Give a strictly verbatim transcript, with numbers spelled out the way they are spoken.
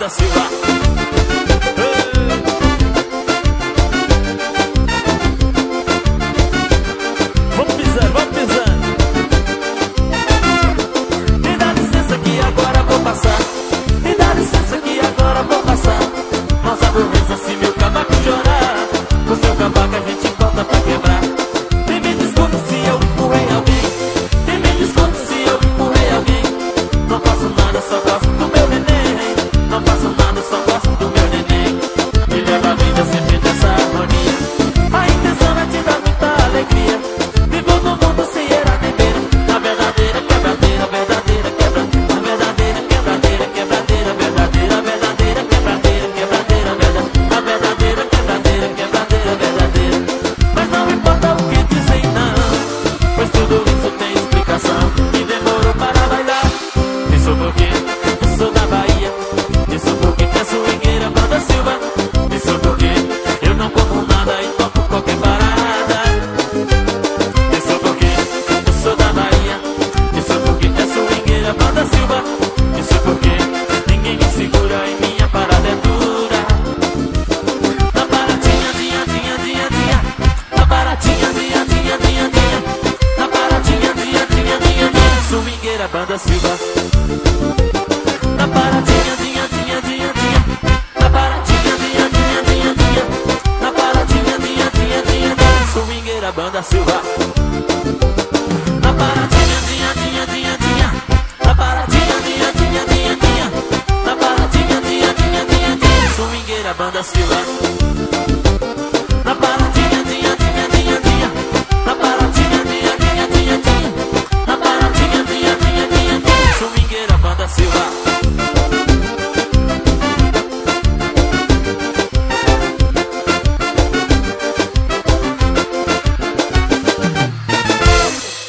Banda Silva. Vamos pisando, vamos pisando. Me dá licença que agora vou passar. Me dá licença que agora vou passar. Nossa burrice se meu cavaco chorar. O seu cavaco a gente volta pra quebrar. E me desculpe se eu empurrei alguém. E me desculpe se eu empurrei alguém. Não faço nada, só gosto do meu neném. Não faço nada, só gosto do meu neném. Me leva a vida sempre nessa harmonia. A intenção é te dar muita alegria. Vivo no mundo sem era nem beira. Na verdadeira quebradeira, verdadeira quebradeira. Na verdadeira quebradeira, quebradeira, verdadeira, verdadeira quebradeira, quebradeira, verdadeira. Na verdadeira quebradeira, quebradeira, verdadeira. Mas não importa o que dizem não, pois tudo isso tem explicação. E demorou para bailar. Isso porque eu sou da Bahia. Isso porque é swingueira, Banda Silva. Isso porque eu não como nada e toco qualquer parada. Isso porque eu sou da Bahia. Isso porque é swingueira, Banda Silva. Isso porque ninguém me segura e minha parada é dura. Na paradinha, dinha, dinha, dinha, dinha. Na paradinha, dinha, dinha, dinha, dinha. Na paradinha, dinha, dinha, dinha, dinha. Swingueira, Banda Silva. Na paradinha, dinha, dinha, dinha, dinha. Na paradinha, dinha, dinha, dinha, dinha. Na paradinha, dinha, dinha, dinha, dinha. Swingueira, Banda Silva. Na paradinha, dinha, dinha, dinha, dinha. Na paradinha, dinha, dinha, dinha, dinha. Na paradinha, dinha, dinha, dinha, dinha. Swingueira, Banda Silva.